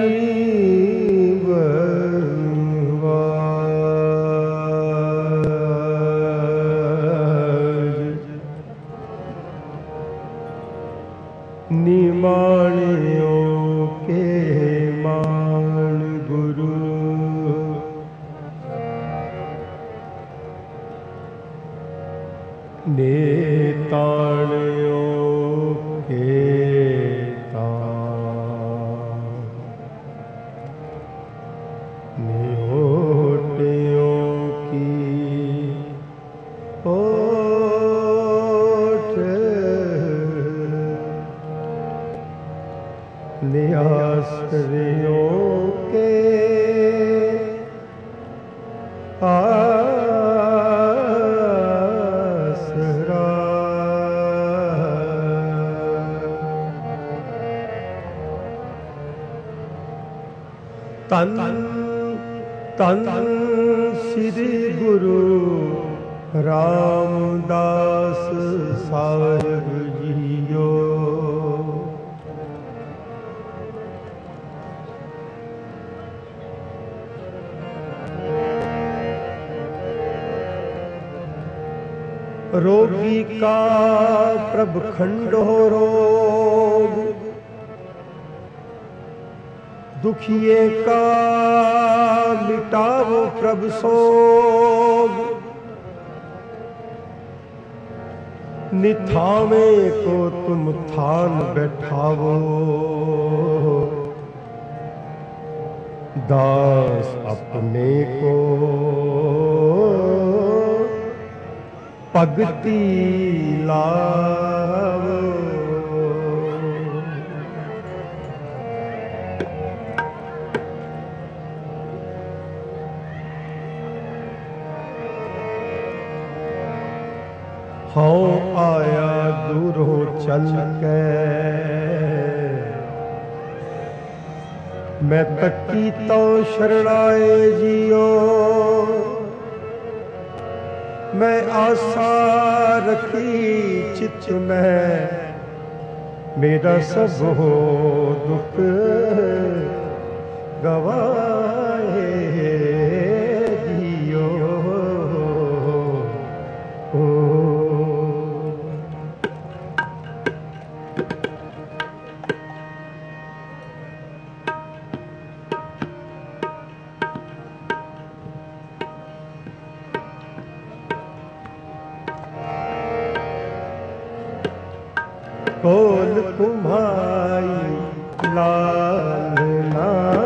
निमाणियों के मान गुरु नेताणियों के ताण निहोटियों की ओट नियासरियों के आसरा तन तन श्री गुरु रामदास साहिब जियो। रोगी का प्रभ खंडो रोग, दुखिए का मिटावो प्रभ सोग। निथावे को तुम थान बैठावो, दास अपने को भगति लावो। हाँ आया दूरों चल के, मैं तकी तो शरणाए जियो। मैं आशा रखी चित में, मेरा सब हो दुख गवाए जियो। कोल कुमाई लालना,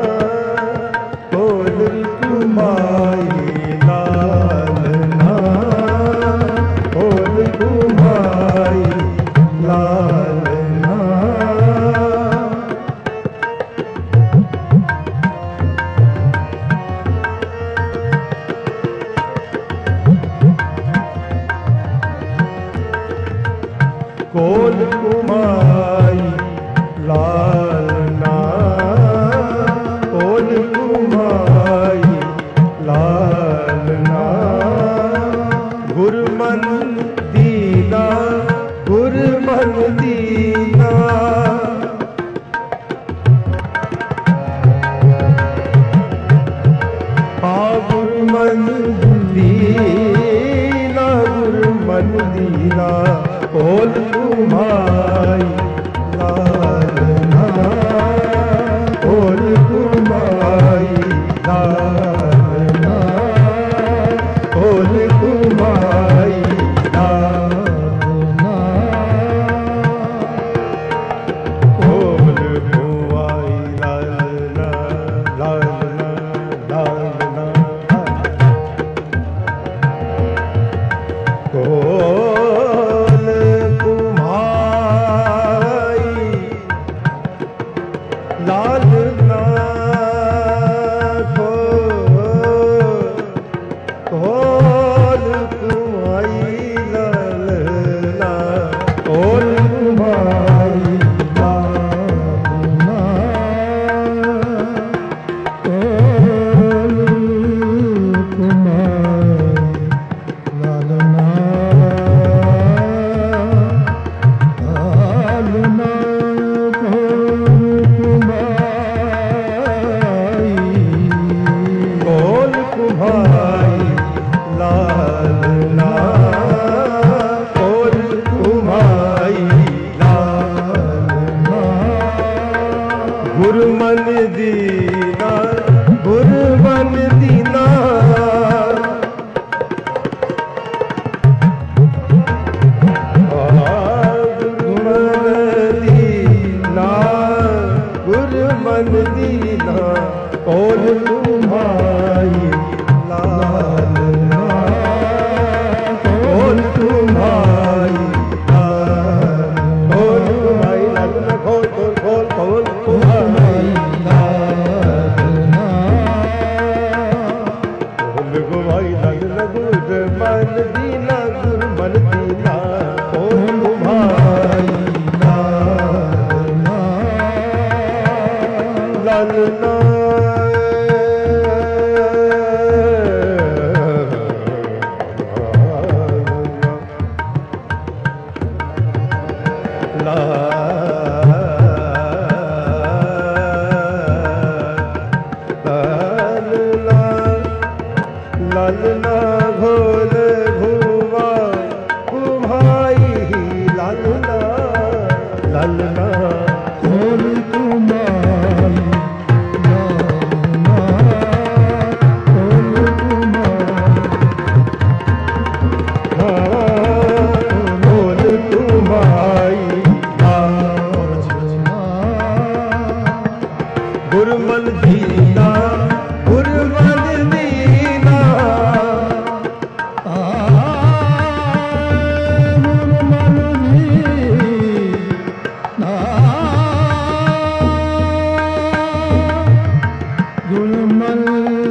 कोल कुमाई लालना, कोल कुमाई लालना। कोल कुमाई लालना, दीना गुरमन दीना गुरमन दीना कौन तुम्हारी लालना कौन तुम्हारी कौन तुम्हारी लालना खोल खोल खोल कौन तुम्हारी लालना कौन तुम्हारी लालना गुरमन दीना गुरमन दीना कौन तुम्हारी लालना लालना घोल घुमा घुमाई लालना लालना घोल घुमाई लालना घोल घुमाई लालना गुरमन दीना गुरमन दीना गुरमन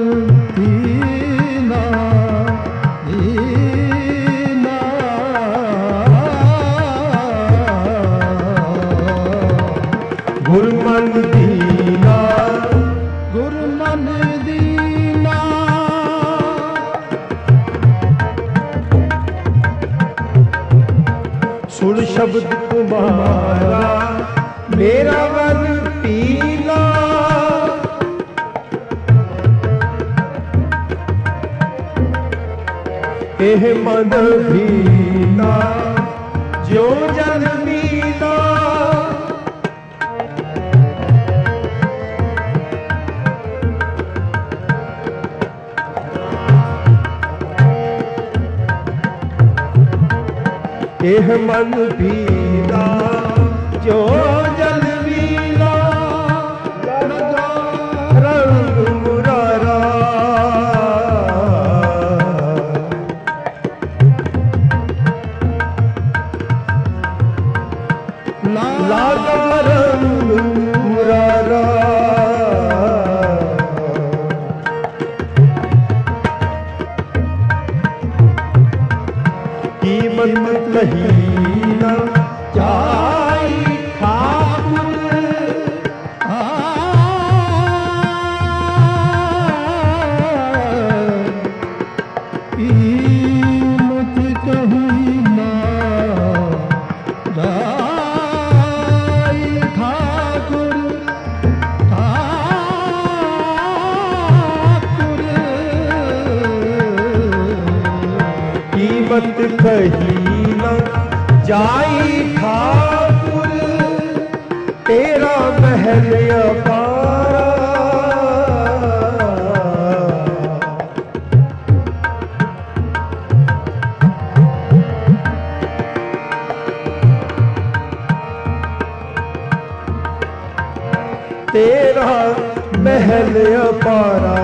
दीना दीना गुरमन दीना गुरमन दीना सुन शब्द तुम्हारा मेरा मन पीला एह मन भीना जो जल मीला एह मन भीना जो जल मीला रंग मुरारा लागा रंग मुरारा कीमत कहीं न जाई ठाकुर कीमत कहीं न जाई ठाकुर कीमत कहीं न जाई ठाकुर तेरा महल अपारा तेरा महल अपारा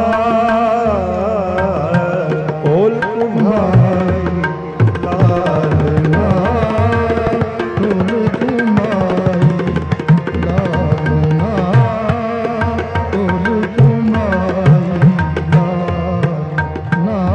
बोल तुम्हारी लालना बोल तुम्हारी लालना बोल तुम्हारी लालना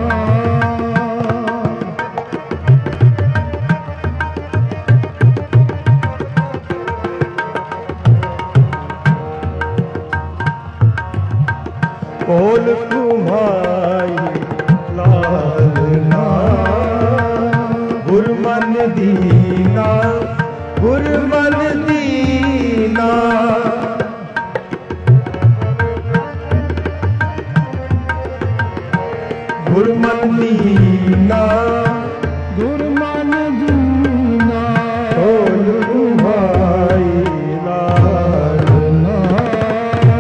बोल तुम्हारी लालना गुरमन दीना गुरमन दीना गुरमन दीना गुरमन दीना बोल तुम्हारी लालना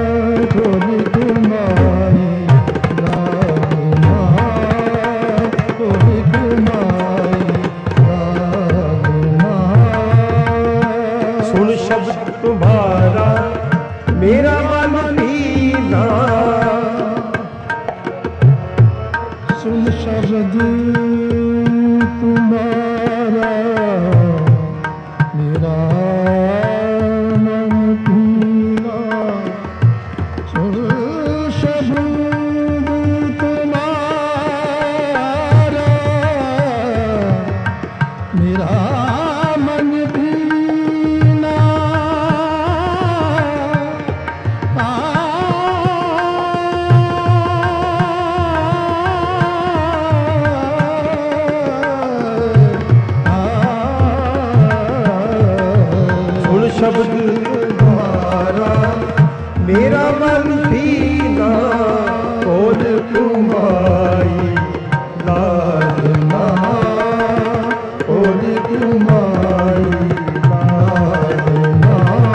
शब्द तुम्हारा मेरा मन भीना बोल तुम्हारी लालना बोल तुम्हारी लालना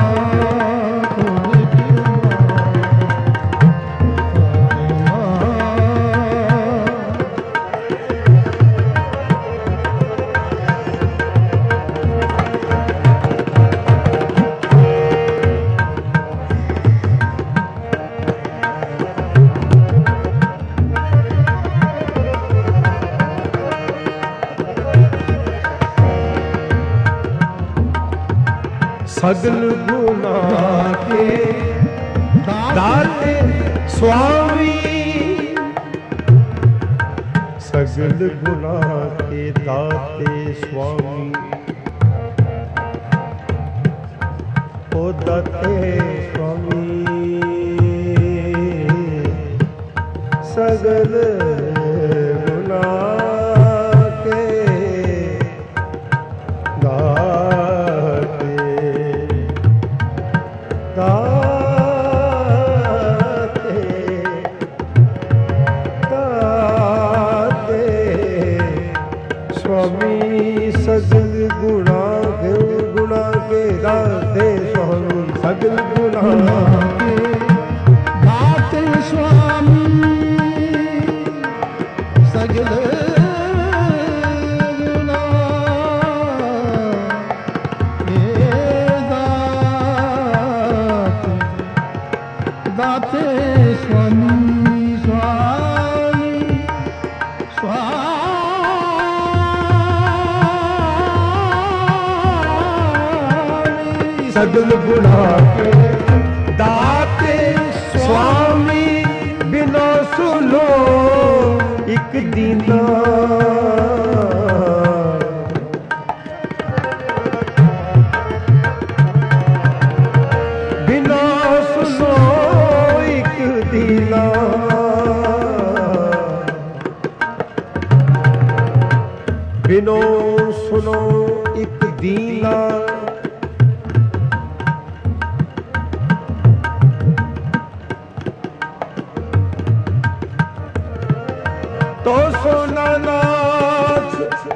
सगल गुना के दाते स्वामी सगल गुना के दाते स्वामी ओ दाते स्वामी सगल गुना के स्वामी सगल गुणा के दाते स्वामी सगल गुणा के दाते स्वामी सगल गुणा के दाते स्वामी स्वामी स्वामी सगल गुणा के दाते स्वामी बिना सुनो एक दीना बिना सुनो एक दीना बिनो सुनो एक दीना तो सोना नाथ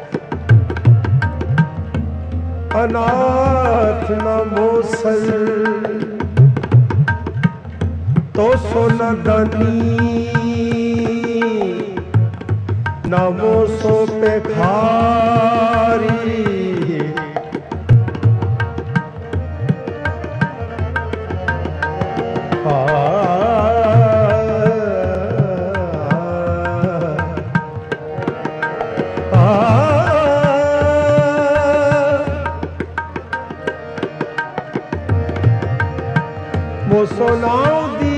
अनाथ न मोसल तो सोना दानी नमो सो पे खारी मोसोनाओ दी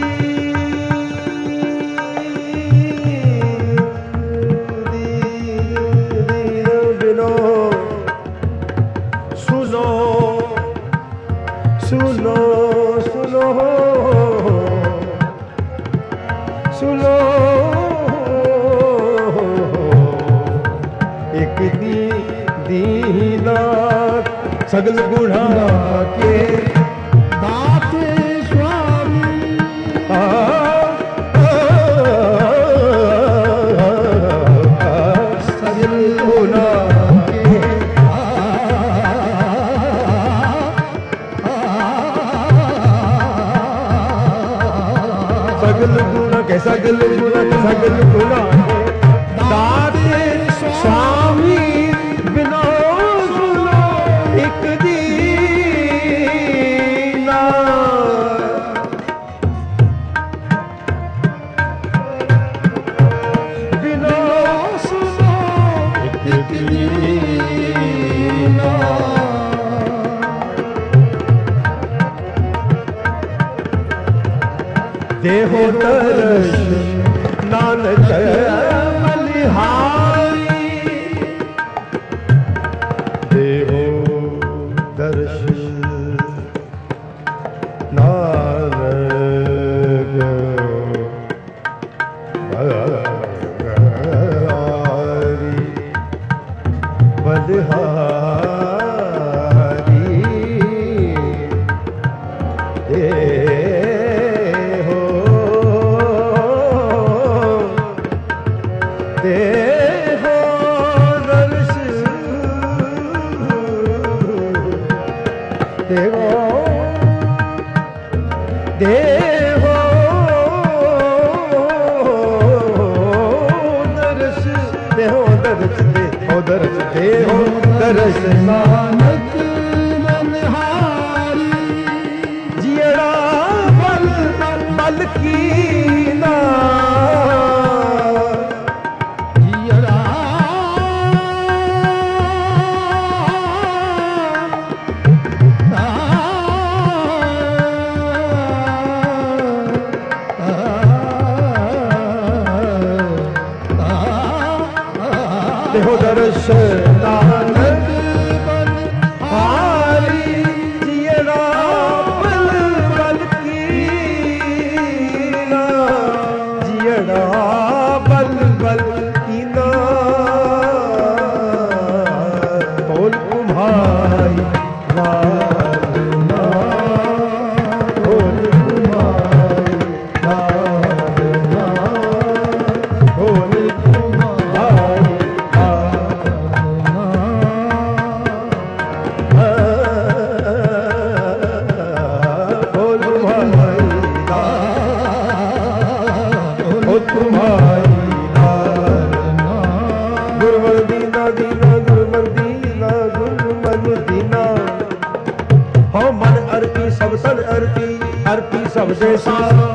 बिनो सुनो सुनो सुनो सुनो एक दीना सगल गुणा के दाते स्वामी सगल गुणा के सगल गुणा के सगल गुणा के सगल गुणा के दाते स्वामी बिना सुनो एक दीना बिना सुनो एक दीना देह देहो दर्श नानक बलिहारी देहो दर्श नानक बलिहारी देहो देहो दर्श देहो देहो दर्श देहो दर्श देहो दर्श देहो दर्श नानक बलिहारी जियड़ा बल बल कीना जियड़ा देहो दर्श नानक बलिहारी जियड़ा बल बल कीना जियड़ा बल बल कीना बोल कुम्हाई लाल ना बोल कुम्हाई लाल ना बोल कुम्हाई गुरमदीना दीना गुरमदीना गुरमन दीना हो मन अर्पी सब सन अर्पी सब देसा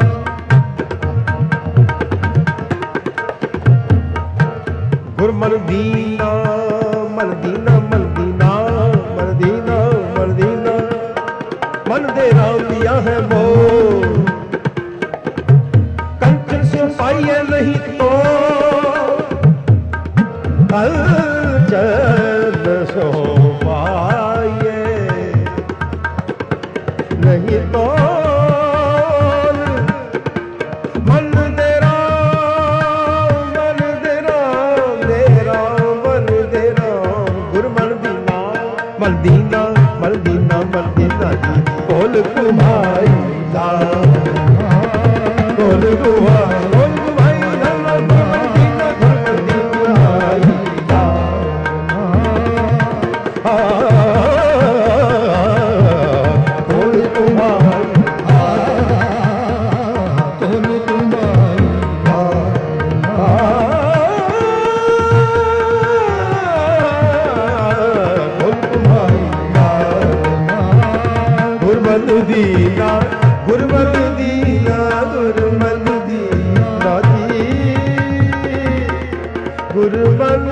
गुरमन दीना मन दीना मन दीना मन दीना मन दीना मन दे राम दिया है वो कंचन से पाइए नहीं तो अलचद सो पाइए नहीं तो मन दे राम मन दे राम दे राम मन दे राम गुरमन दीना मल दीना मल दीना मल दीना बोल कुम्हाई ला बोल कुम्हाई बोल कुम्हाई ला गुरमन दीना गुरमन दीना बोल कुम्हाई बोल कुम्हाई बोल कुम्हाई गुरमन दीना गुरमन दीना गुरमन दीना जी गुरमन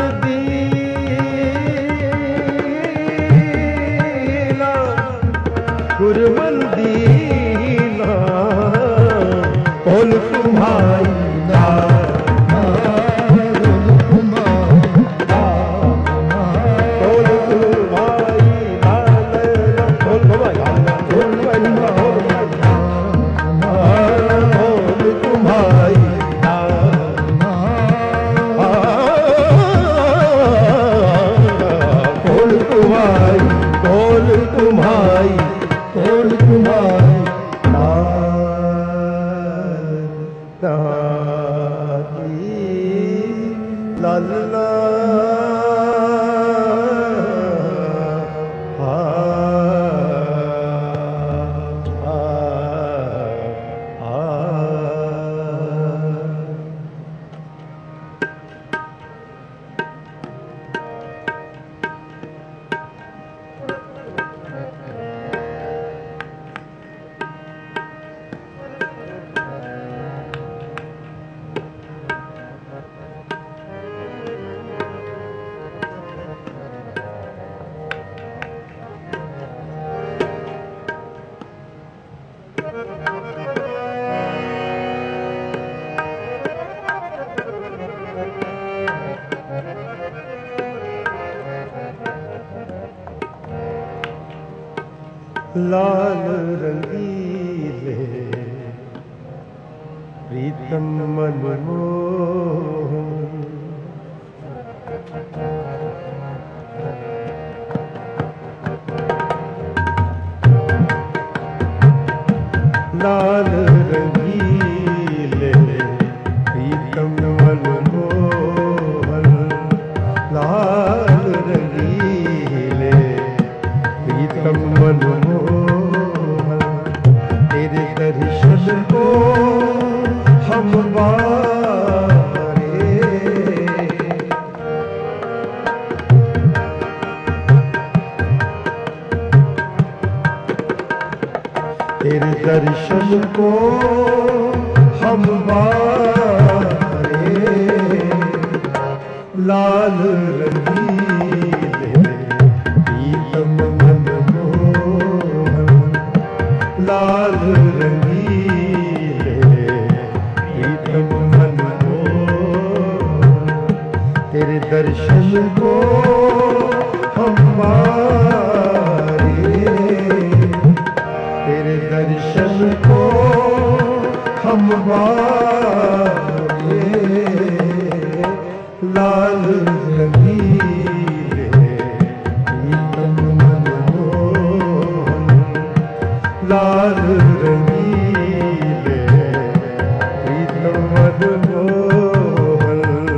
दीना गुरमन दीना बोल कुम्हाई ला बोल कुम्हाई ला बोल कुम्हाई ला बोल कुम्हाई ला बोल कुम्हाई बोल कुम्हाई बोल कुम्हाई लाल ला लाल रंगीले प्रीतम मनमोहन लाल रंगीले प्रीतम मनमोहन लाल रंगीले प्रीतम मनमोहन तेरे दर्शन को हम बारे तेरे दर्शन को हम बारे लाल रंगीले प्रीतम मनमोहन लाल रंगीले प्रीतम मनमोहन तेरे दर्शन को हम बारे तेरे दर्शन को हम बारे लाल रंगीले प्रीतम मनमोहन लाल रंगीले प्रीतम मनमोहन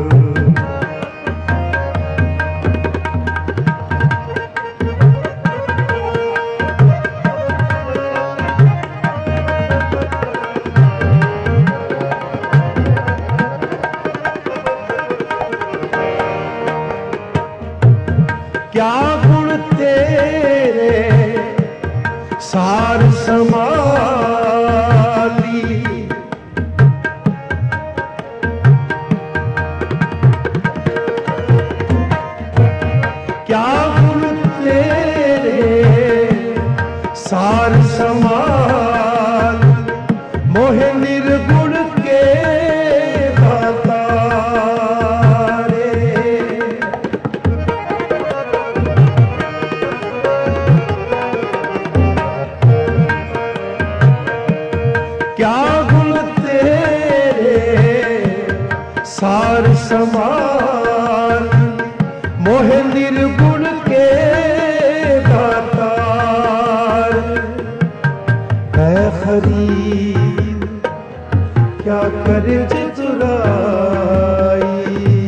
क्या गुण तेरे सार समाली क्या गुण तेरे सार समाल मोहे निर्गुण के दाता क्या गुण तेरे सार समान मोहे निर्गुण के दातार है खरीद क्या करे चतुराई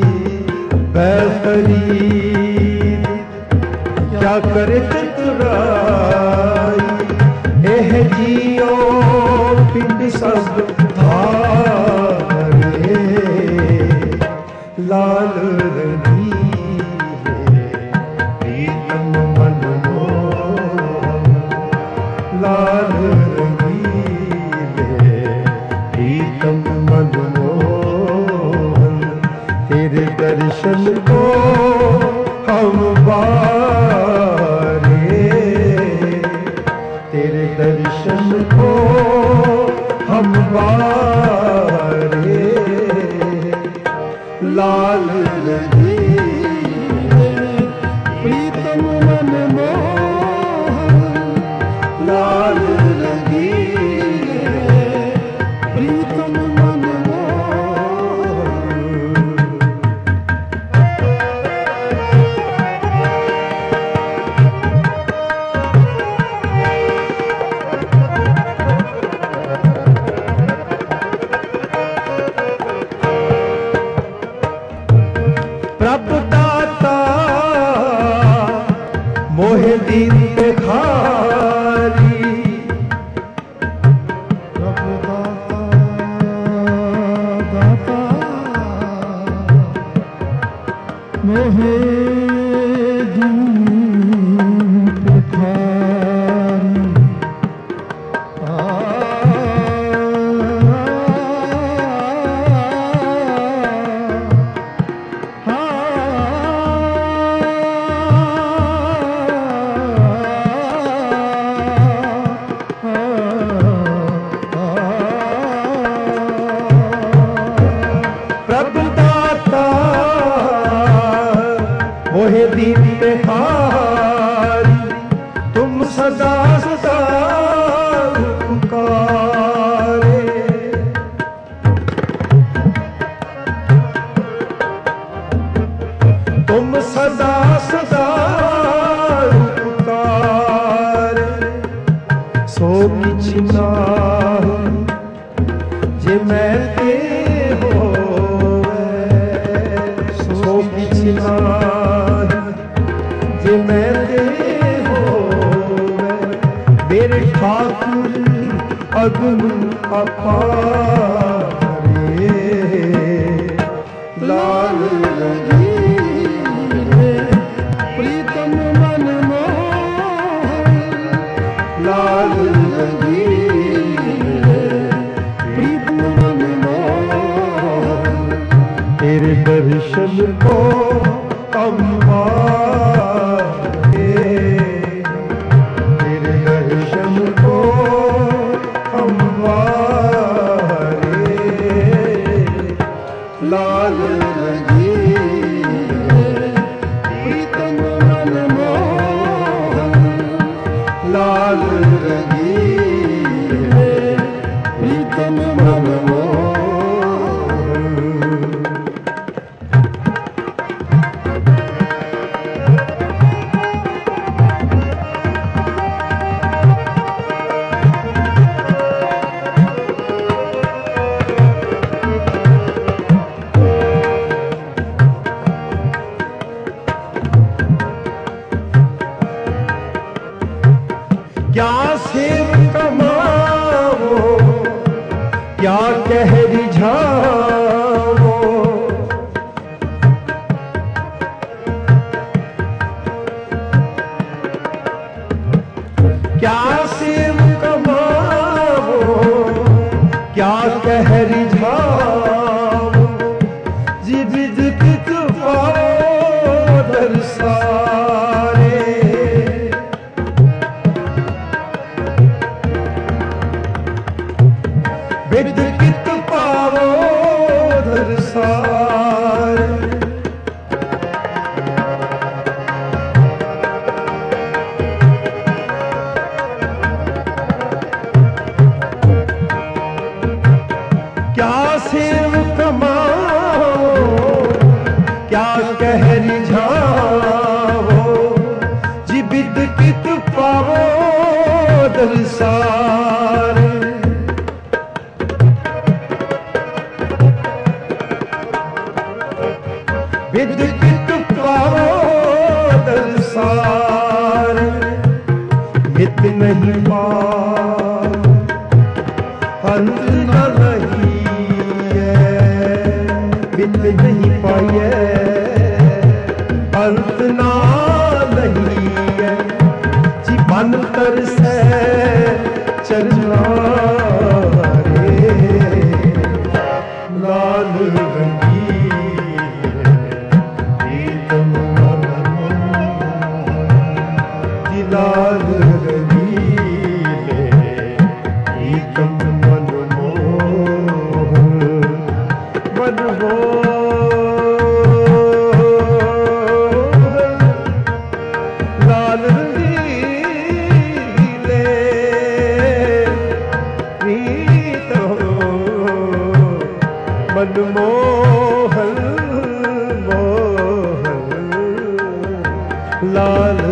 खरीद क्या करे चतुराई एह जियो पिंड सब धारे लाल रंगीले प्रीतम मनमोहन लाल रंगीले प्रीतम मनमोहन तेरे दर्शन को हम बारे तेरे दर्शन को हम बारे लाल रंगीले प्रीतम मनमोहन लाल रंगीले प्रीतम प्रभु दाता मोहे दीन भिखारी प्रभु दाता मोहे दीन भिखारी तुम सदा सदा उपकार सो किछ नाहि जे मैं ते होवे सो किछ नाहि जे मैं ते होवे मेरे ठाकुर अगम अपार लाल रंगीले प्रीतम मन मोहन लाल रंगीले प्रीतम मन मोहन तेरे दर्शन को अम्बार तेरे दर्शन को अम्बार लाल रंगीले प्रीतम मन मोहन लाल रंगीले प्रीतम मन मोहन। क्या सेव कमाओ क्या कह रिझाओ क्या सेव कमाओ क्या कह रिझाओ जिबिद कित पाओ दरसारे विद कित पावो दरसार क्या सेव कमाओ क्या कह रिझाओ जी विद कित पावो दरसार विद कित पावो दरसार मित नहीं पार अंत न रही है मित नहीं पाइए अंत ना नहीं है जीवन तरसे चलना रे लाल रंगी लाल रंगीले प्रीतम मन मोहन मन मोहन लाल रंगीले प्रीतम मन मोहन मोहन लाल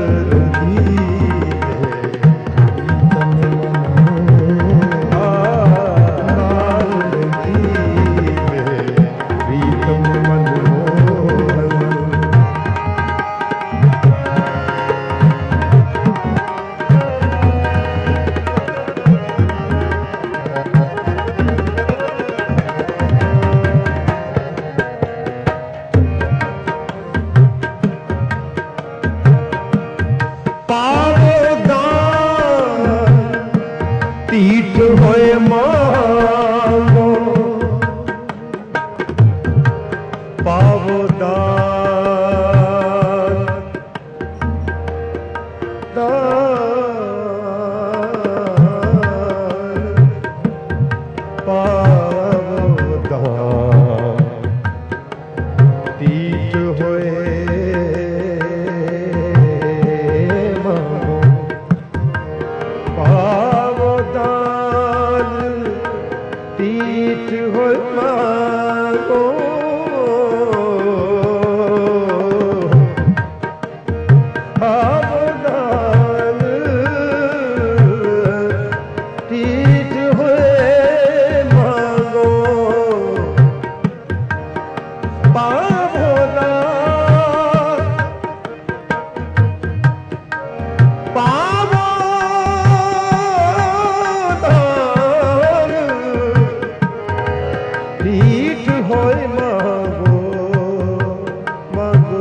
पीठ होए मागो मागो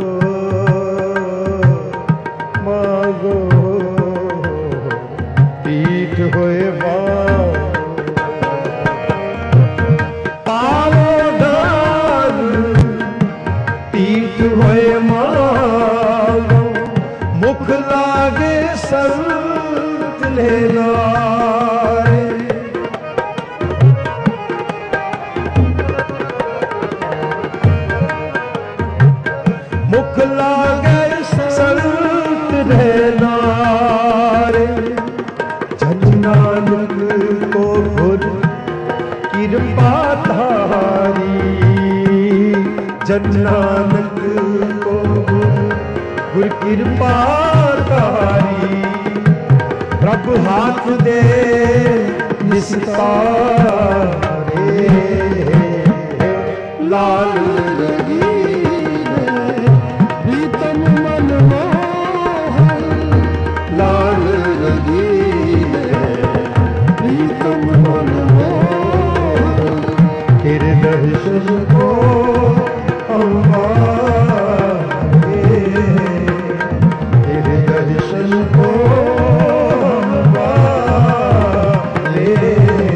मागो पीठ होए पावो दान पीठ होए मागो मुख लागे संत लेना मुख लागे संत रहना रे जन नानक को गुर कृपा धारी जन नानक को गुर कृपा धारी प्रभु हाथ दे निस्तारे लाल लगी लाल रंगीले प्रीतम मनमोहन हृदय को अम्बारे हृदय को अम्बारे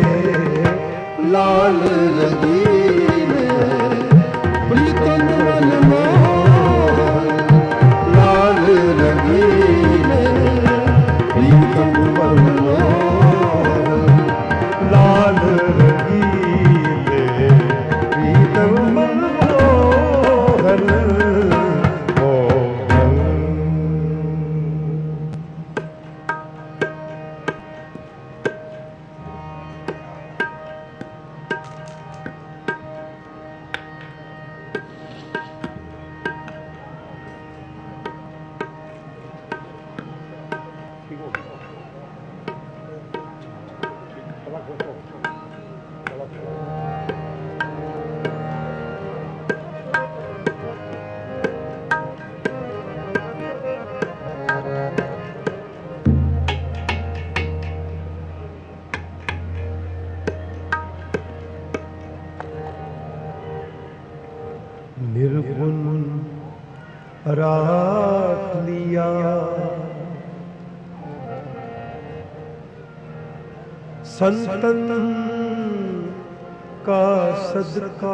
लाल रंगीले प्रीतम मनमोहन लाल रंगीले प्रीतम मनमोहन लाल रंगीले प्रीतम मनमोहन निर्गुण राख लिया संतन का सदका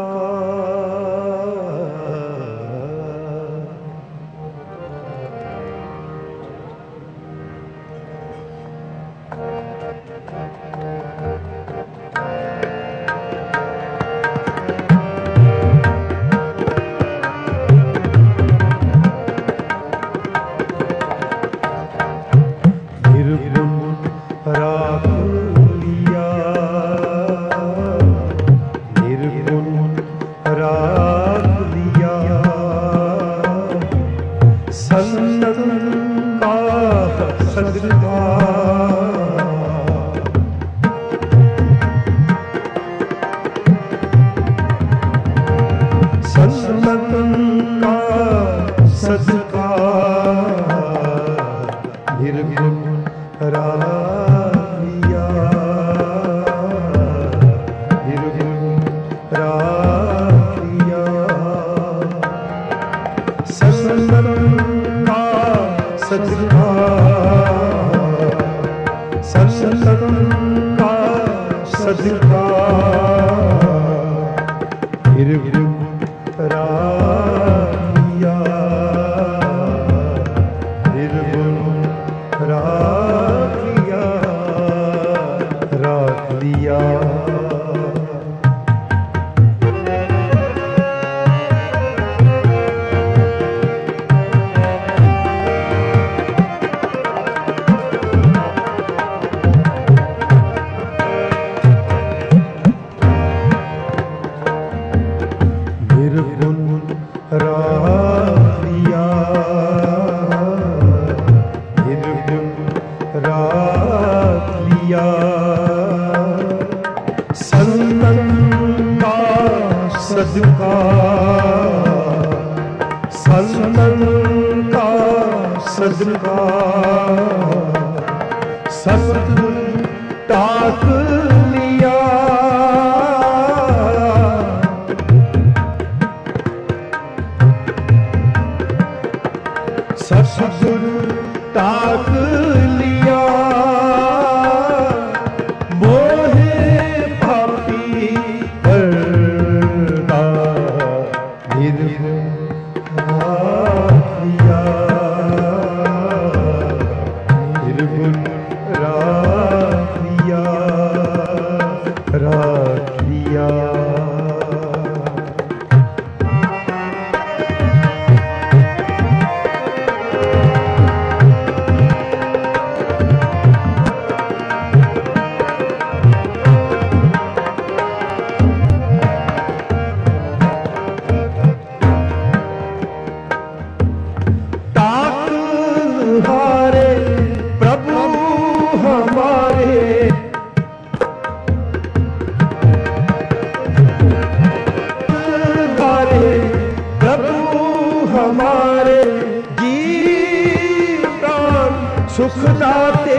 हमारे जी प्राण सुख दाते।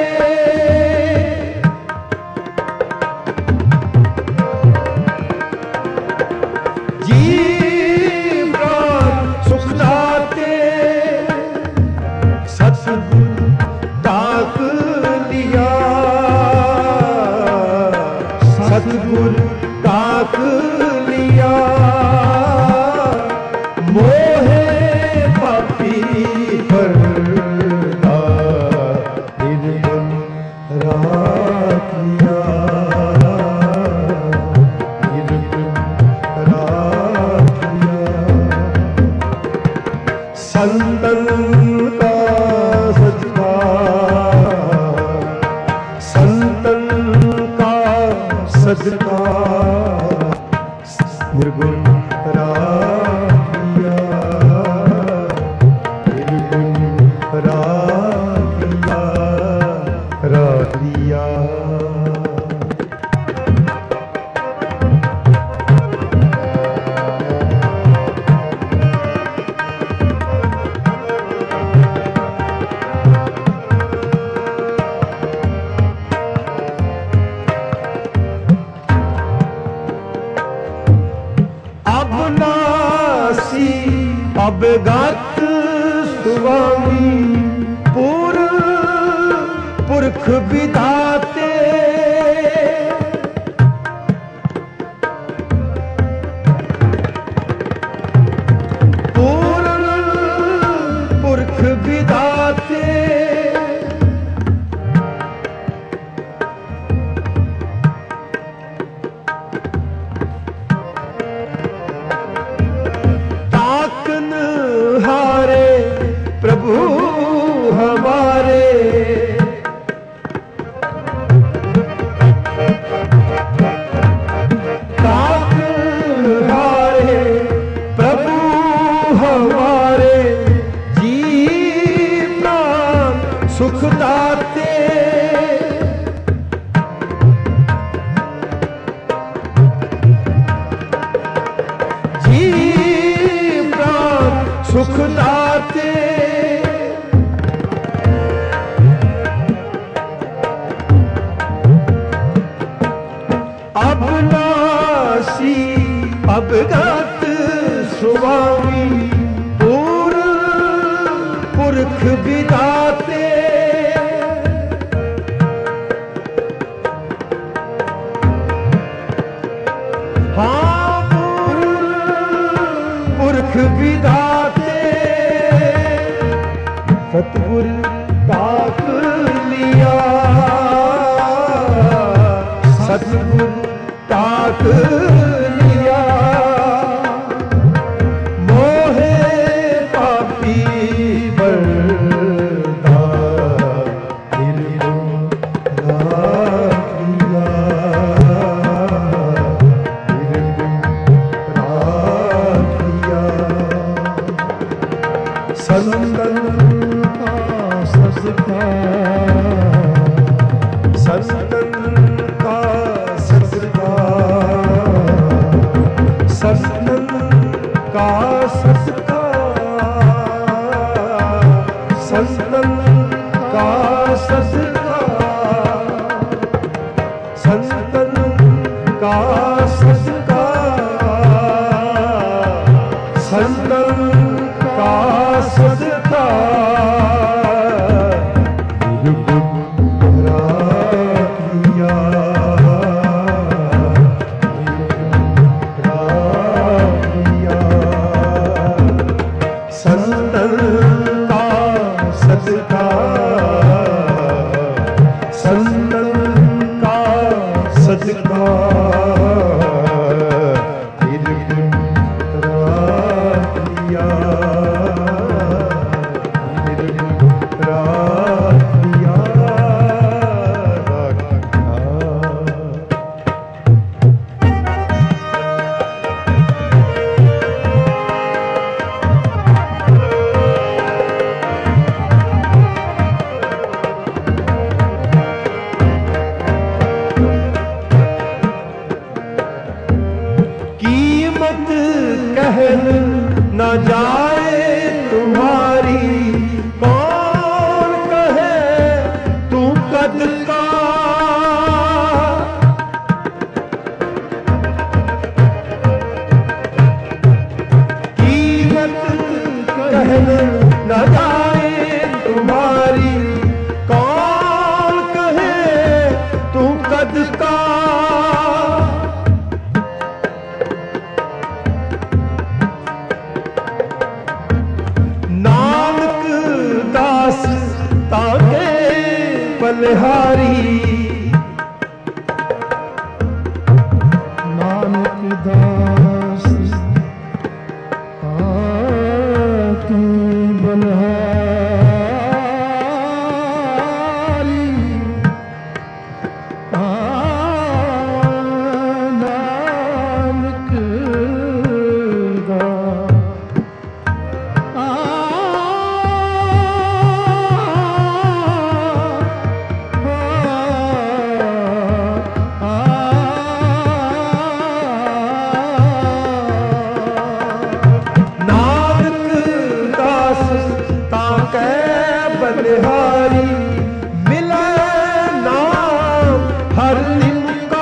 जी प्राण सुख दाते सतगुरु ताक लिया, सतगुरु ताक लिया। मोहे पापी परदा निर्गुण राख लिया, निर्गुण राख लिया। संतन का सत्कार, संतन का सत्कार निर्गुण राख लिया, निर्गुण राख लिया, राख लिया। अबनासी अबगत स्वामी पुरख विधाते। पुरख विधाते हारे प्रभु हमारे। ताक हारे प्रभु हमारे जी प्राण सुख दाते। जी सुख दाते अबनासी अबगत स्वामी पुरख विधाते। हाँ पुरख विधाते सतगुरु ताक लिया, सतगुरु ताक लिया। मोहे पापी बरदा निर्गुण राख लिया, निर्गुण राख लिया। संतन का सत्कार, संतन का सत्कार, संतन का सत्कार, संतन का सत्कार, संतन का सत्कार, संतन का सत्कार निर्गुण राख लिया, निर्गुण राख लिया। संतन का सत्कार, संतन का सत्कार निर्गुण राख लिया, निर्गुण राख लिया, राख कीमत कहन न जाए ਬਲਿਹਾਰੀ ਨਾਨਕ ਦਾਸ ਕੀ ਬਲਿਹਾਰੀ ਨਾਨਕ ਦਾ ਬਲਿਹਾਰੀ ਮਿਲੈ ਨਾਮ ਹਰ ਲਿੰਗਾ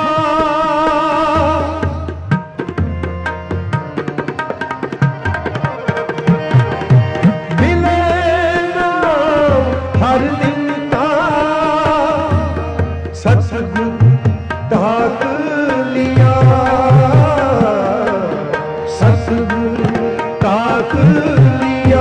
ਮਿਲੈ ਨਾਮ ਹਰ ਲਿੰਗਾ ਸਤਿਗੁਰ ਢਾਕ ਲਿਆ ਸਤਿਗੁਰ ਢਾਕ ਲਿਆ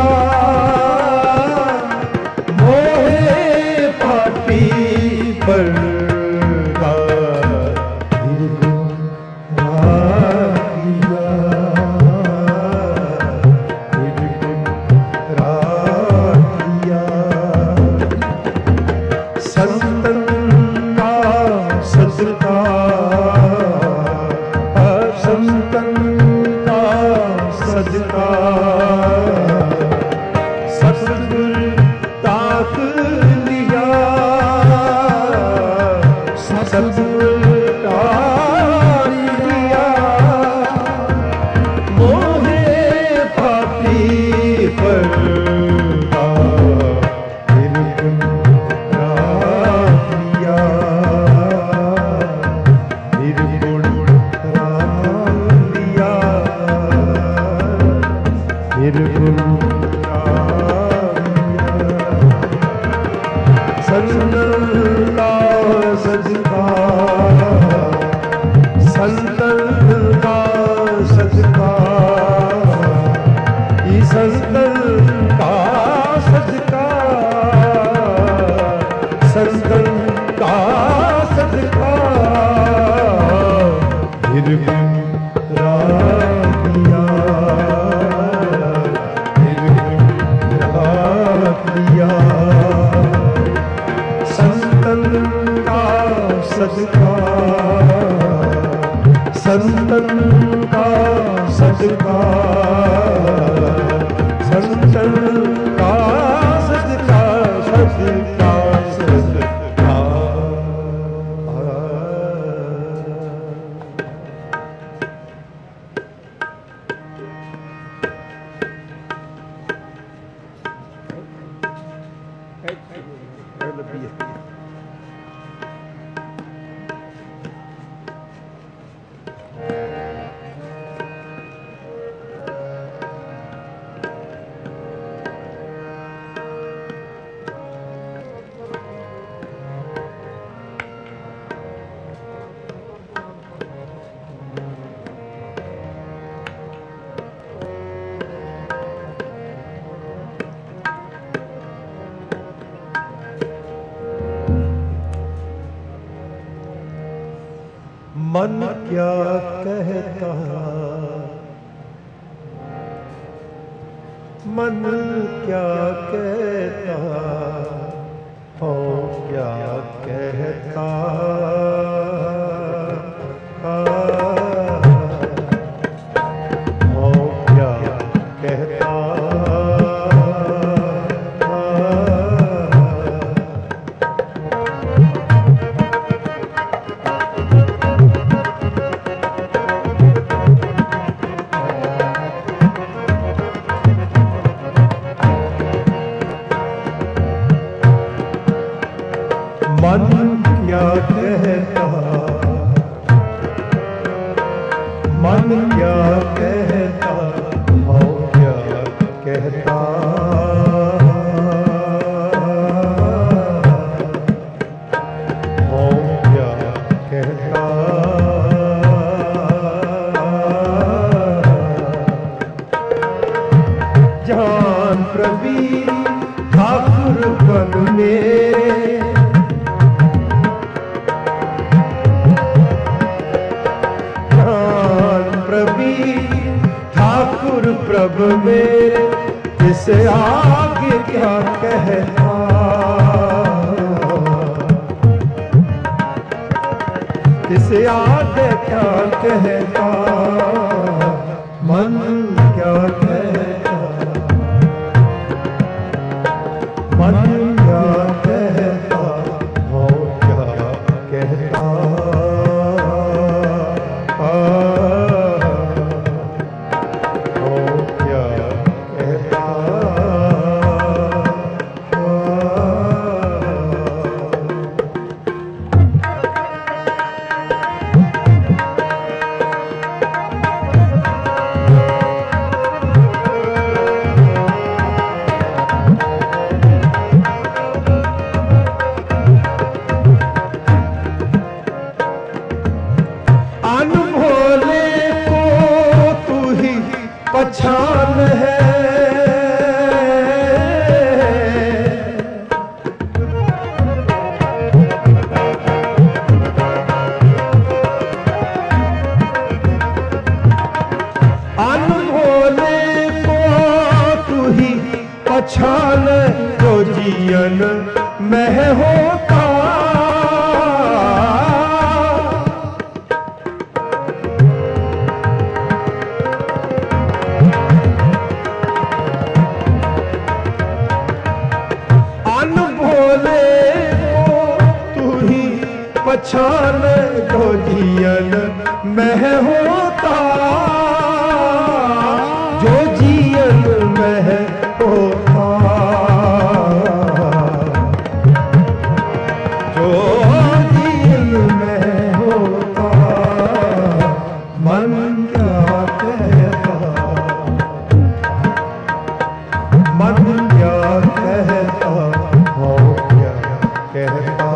संतन का सदका संतन का सदका सदका सदका मन क्या कहता मन क्या कहता हो क्या कहता हो क्या कहता मन क्या कहता मन क्या कहता हो क्या कहता हो क्या कहता जान प्रवीण ठाकुर बन मेरे प्रभ मेरे इस आगे क्या कहता, इस आगे क्या कहता, मन क्या कहता, मन क्या कहता, हो क्या कहता, पहचान है अनभोले को तू ही पहचान, जो जीवन में होता पहचान, जो जियन में होता, जो जियन में होता, जो जियन में होता, मन क्या कहता, मन क्या कहता, हो क्या कहता,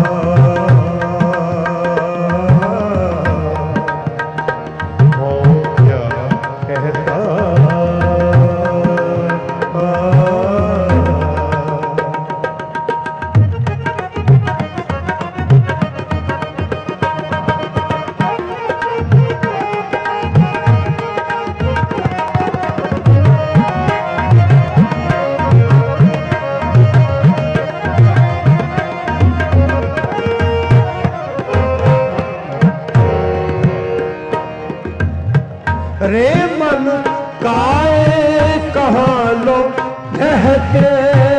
रे मन काए कहाँ लो रहते,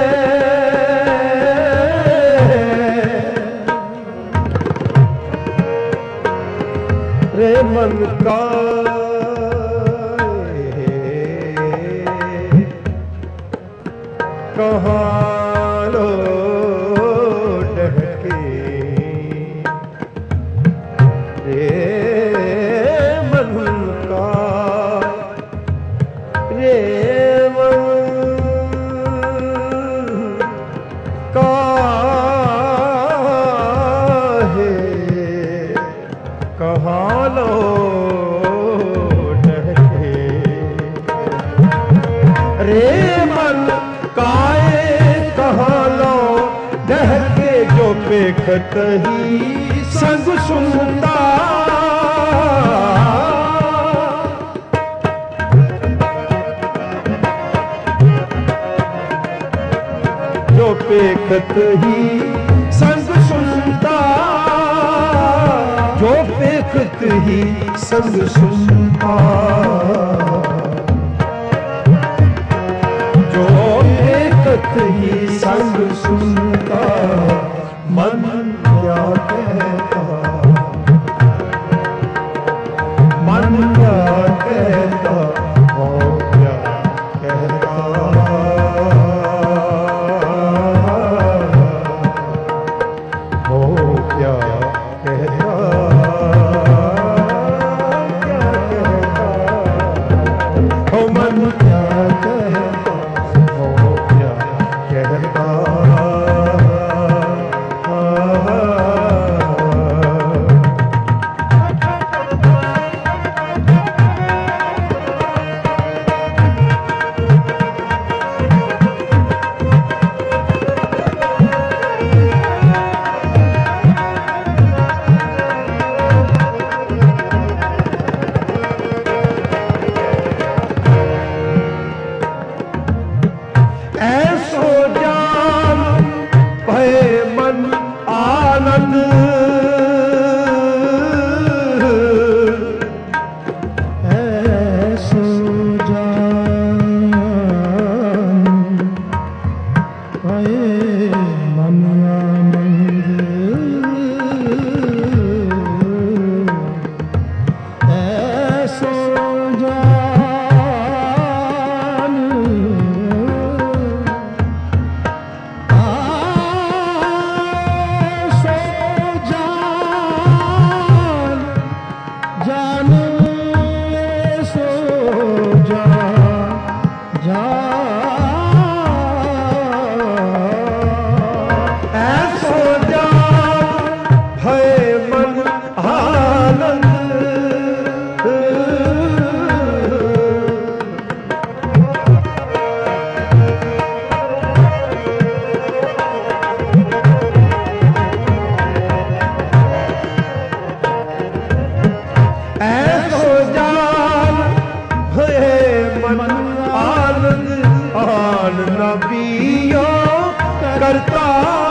रे मन काए कहाँ लो रहते, रे कहाँ लो डहके, रे मन काए कहाँ लो डहके, जो पेखत ही संग सुनता, जो पेखत ही संग सुनता, जो पेखत ही संग सुनता, जो पेखत ही संग सुनता, मन क्या कहता, मन क्या कहता, हो क्या कहता, हो क्या कहता, क्या कहता। मान न पियो करता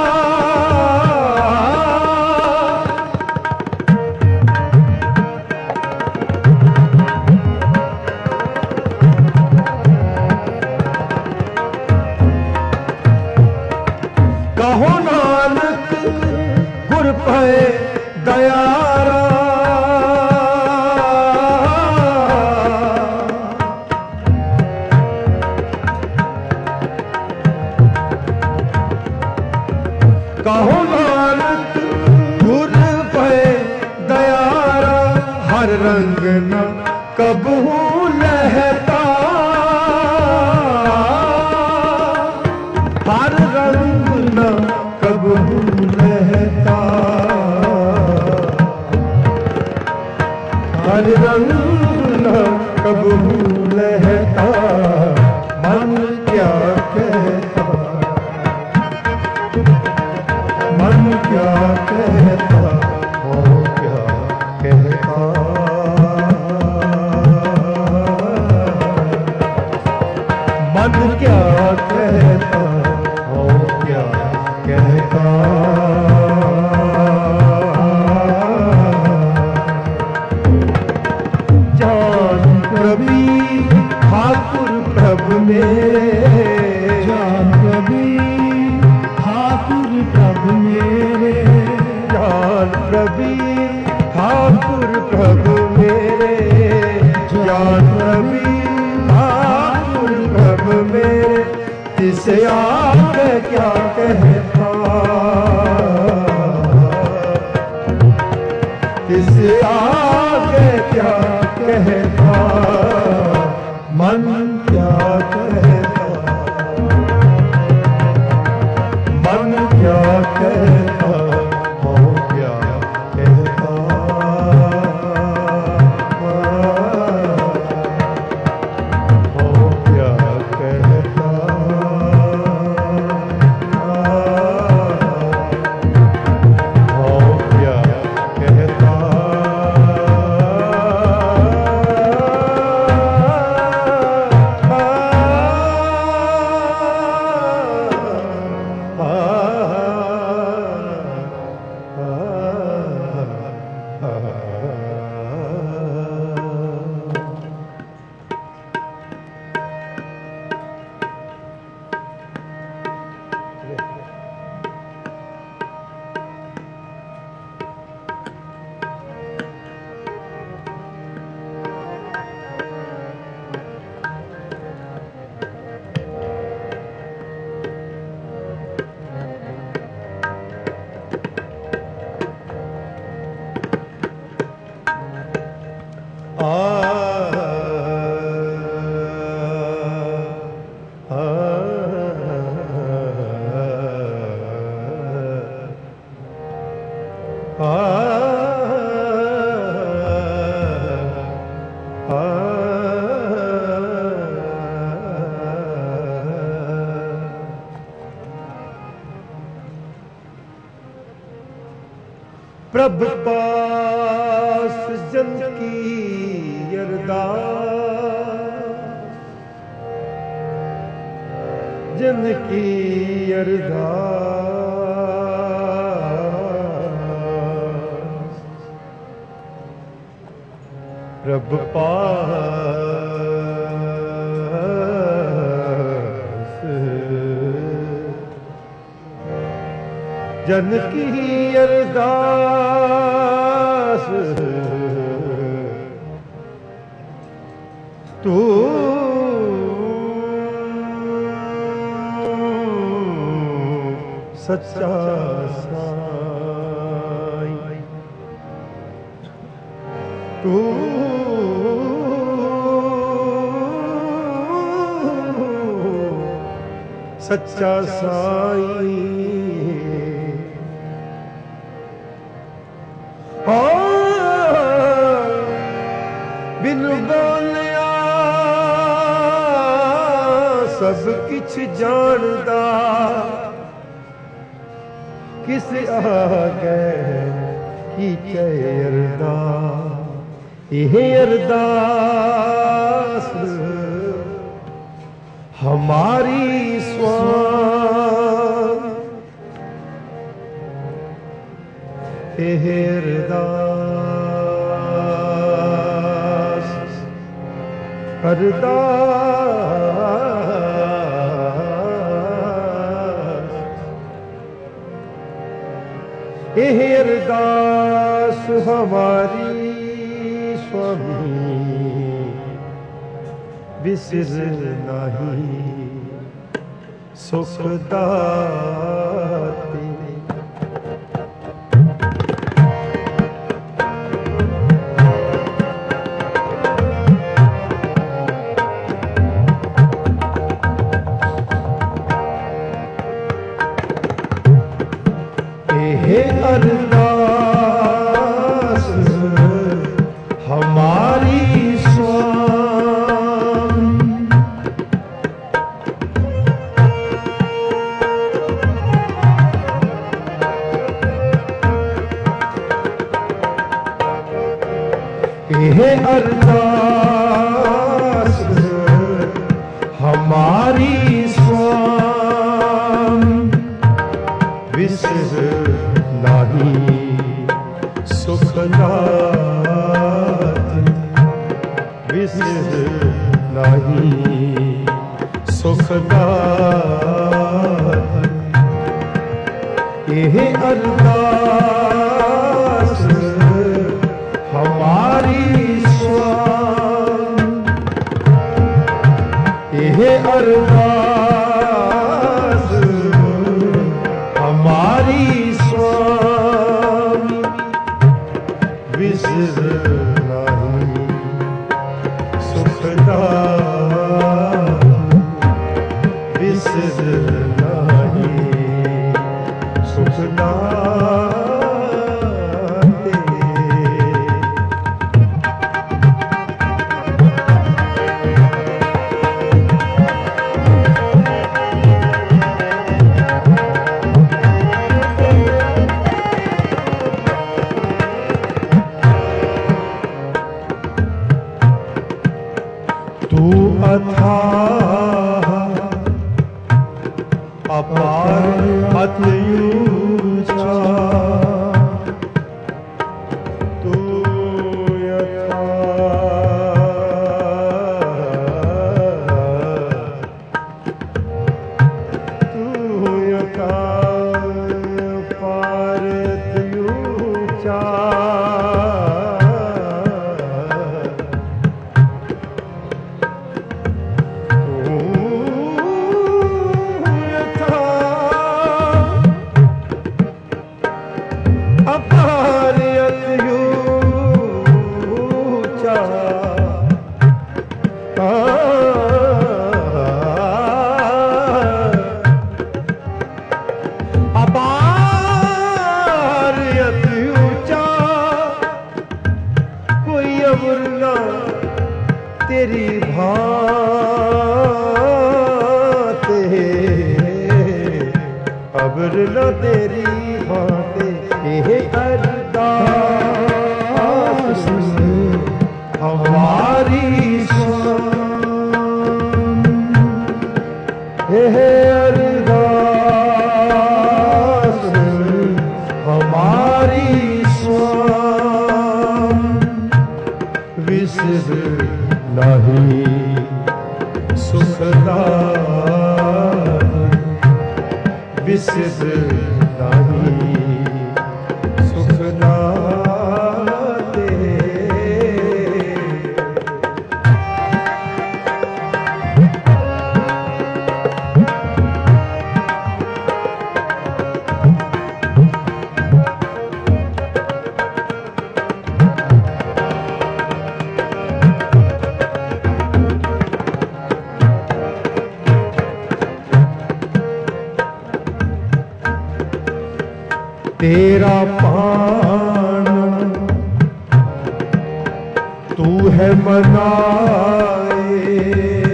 कहो नानक गुर पे दयारा कहो नानक गुर पे दयारा हर रंग न कबहू लहता हर रंग न कबहू लहता हर रंग न कबहू लहता मन क्या कहता मन क्या कहता वो क्या कहता मन क्या कहता वो क्या कहता जान कबीर ठाकुर प्रभु मेरे जान कबीर ठाकुर प्रभु मेरे जान कबीर ठाकुर प्रभु मेरे जान कबीर ठाकुर प्रभु मेरे तिसे आगे क्या कहता तिसे आगे क्या कहता मन क्या कहता मन क्या कहता वो क्या कहता वो क्या कहता वो क्या कहता प्रभ पास जन की अरदास जन की अरदास प्रभ पास जन की अरदास तू सच्चा साईं तू सच्चा साईं बिन बोलिया सब किछ जानदा किस आगे की अरदास यह अरदास हमारी स्वामी हे अरदास अरदास हे अरदास हमारी स्वामी बिसर नहीं सुख दाते हे अरदास हमारी हे अरदास हमारी स्वामी विसर नहीं सुख दाते विसर नहीं सुख दाते हे अरदास हमारी स्वामी हे अरदास हमारी स्वामी विसर नहीं सुख दाते विसर नहीं सुख दाते तू अथाह अपार अत्यूचा तू अपार अत्यूचा तेरी भांते अबर न तेरी भांते हे अरदास हमारी स्वामी हे अरदास हमारी स्वामी विसर नहीं सुख दाते विसर नहीं सुख दाते तेरा पान तू है मनाए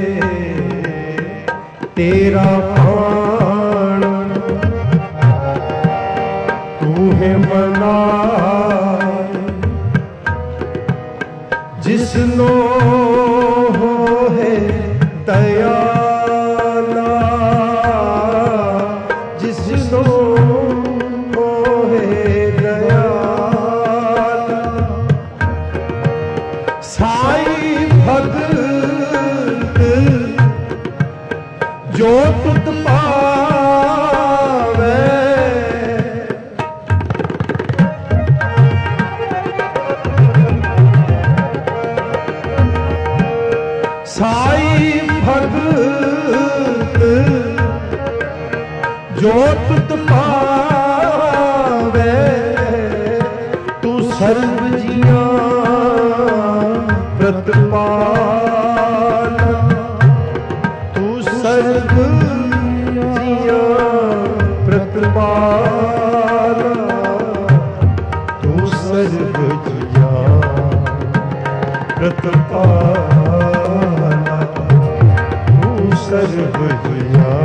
तेरा पान तू है मनाए जिसनो हो है दयाला जो तुत पावे साई भगत जो तुत पावे तू सर्व जिया प्रतिपाल तू सर्व जिया प्रतिपाल तू सर्व जिया प्रतिपाल तू सर्व जिया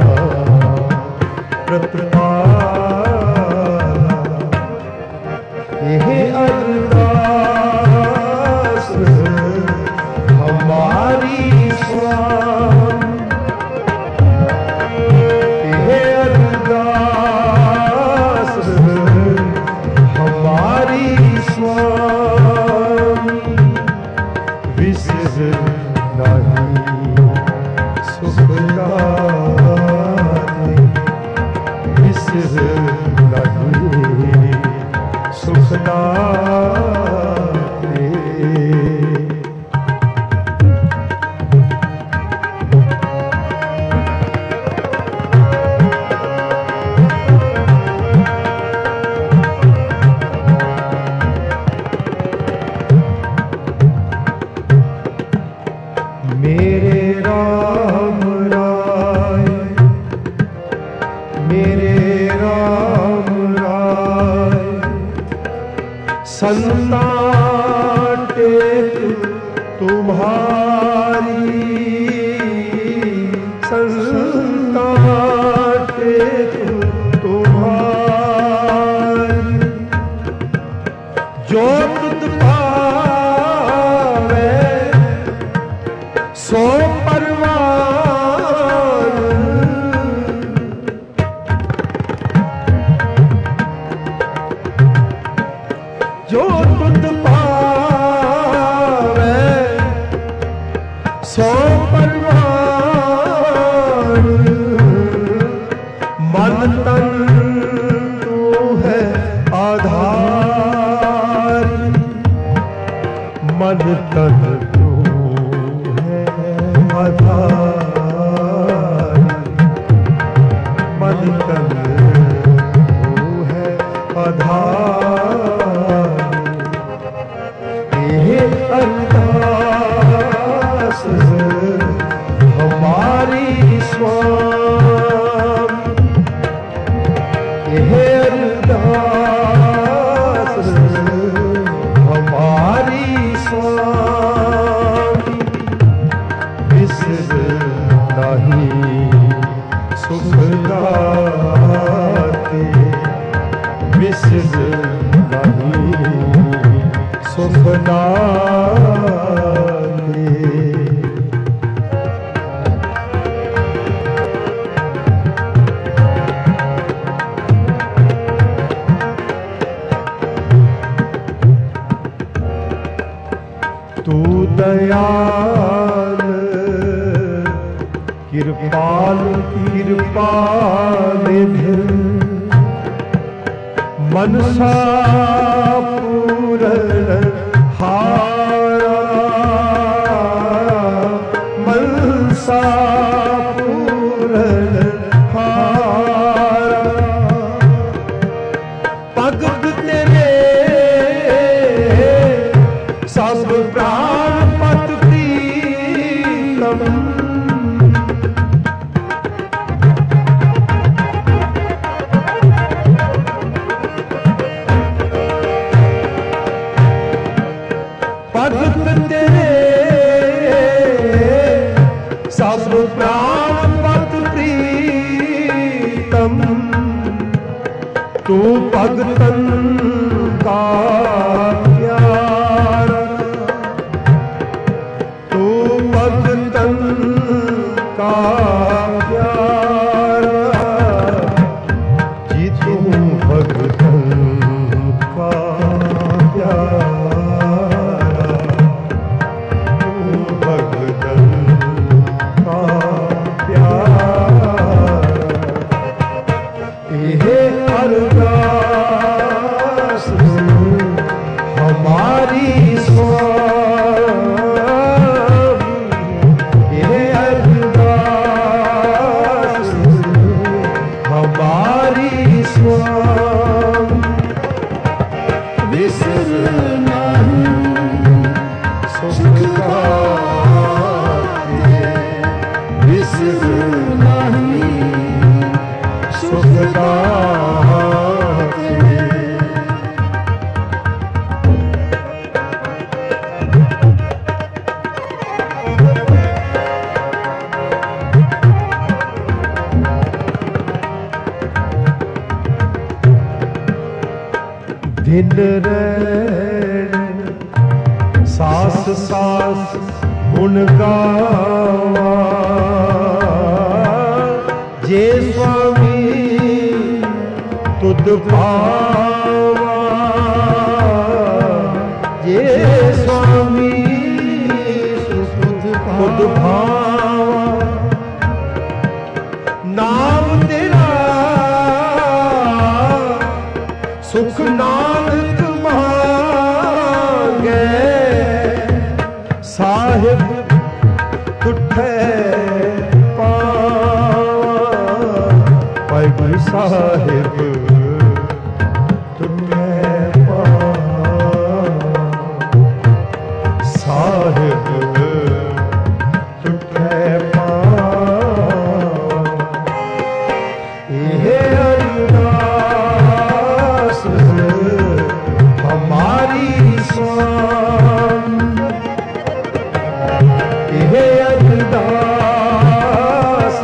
प्रतिपाल ये अरदास हमारी स्वामी ये अरदास हमारी स्वामी विशेष नहीं सुखदाई विशेष नहीं सुखदाई मेरे राम राय मेरे राम राय संतान टेक तुम्हारी संतान टेक तुम्हारी जो तुत पावे सो परवान जो तुत पावे सो परवान मन तन तू है आधार मन तन आधार मन तन वो है आधार ये अरदास हमारी स्वामी ये अरदास हमारी स्वामी विशेष नहीं सुखदाते विशेष नहीं सुखदाते तू दयाल कृपाल कृपाल मनसा पूरण हारा मनसा पूरण हारा भगत तेरे सब प्राण पत प्रीतम भगत तेरे सब प्राण पत प्रीतम तू भगतन का प्यारा तू भगतन का प्यारा जी तू भगतन का प्यारा तू भगतन का प्यारा दिन रैन सास सास गुण गावा जे स्वामी तुद पावा जे स्वामी तुद भावा नाम तेरा सुख नानक मांगे साहिब तुठे पावा भाई साहिब तुठे पावा साहिब तुठे पावा ये अरदास हमारी स्वामी ये अरदास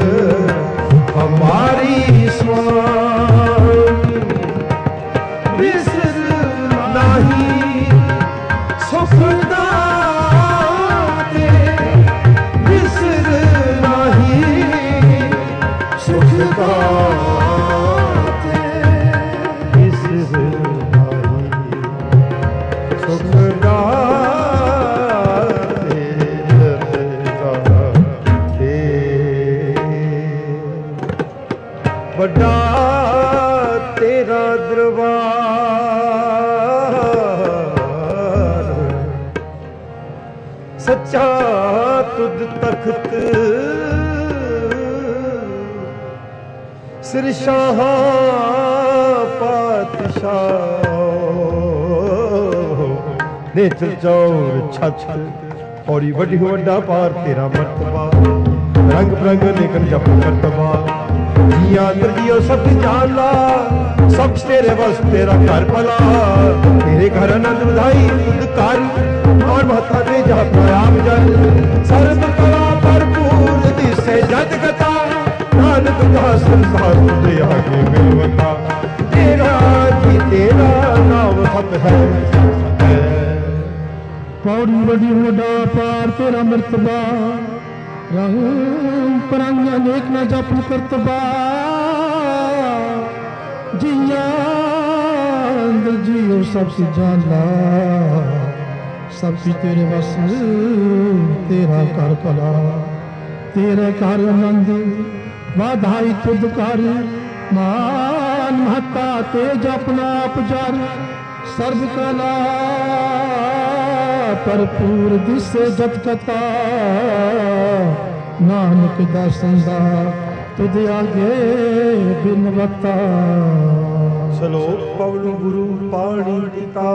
हमारी स्वामी विसर नहीं सुख दाते विसर नहीं सुख दाते विसर नहीं सुख दाते बड़ा तेरा दरबार सच्चा तुद तख्त सिरशाह पातशाह नेत्र चौर छत औरी वड्डी वड्डा पार तेरा मर्तबा रंग बिरंग लेकिन जप करतबा जिया अंदर जियो सब जान ला सब तेरे बस तेरा घर भला तेरे घर आनंद बधाई तुद कारी और महता दे जा प्रयाम जन सर्व कला भरपूर दिसे जद कथा नानक का संसार तुझे आगे मिलवता तेरा जी तेरा नाम सत है पौड़ी बड़ी वड्डा पार तेरा मर्तबा रंग परंग अनेक न जप करतबा जिया अंदर जियो सब सी जानला सब सी तेरे बस तेरा कर भला तेरे कर आनंद वाधाई खुद कर मान महता तेज अपना आप जर सर्व कला भरपूर दिसे जत कथा नानक दर्शन दा तुझ आगे बिनवता सलोक पवन गुरु पाणी पिता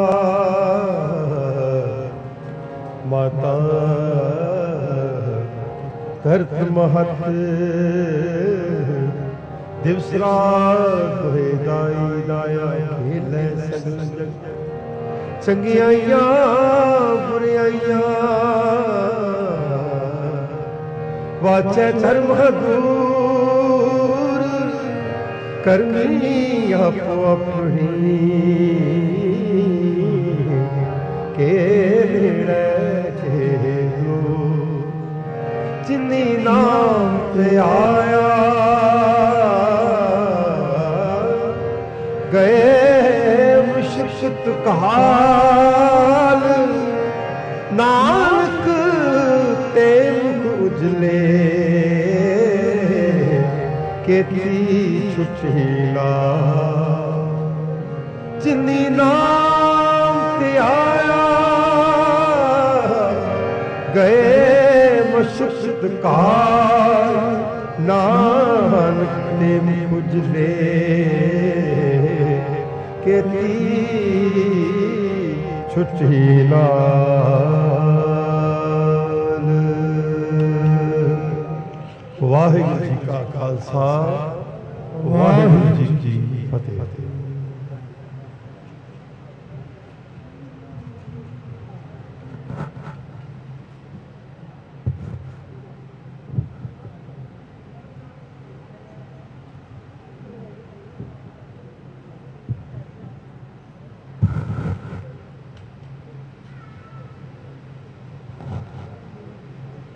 माता धरत महत दिवस रात होए दाई दाया खेले सगल जग चंगियाइयां बुरियाइयां वाचे धर्म दूर करनी आपो अपनी के नेड़े चेलो जिन्नी नाम ते आया गए मुश्किल कहाल नानक ते उजले केती छुट्टीला जिन्नी नाम ते आया गए मुश्किल कहाल नानक ते उजले केती छुट्टीला वाहिगुरू जी का खालसा वाहिगुरू जी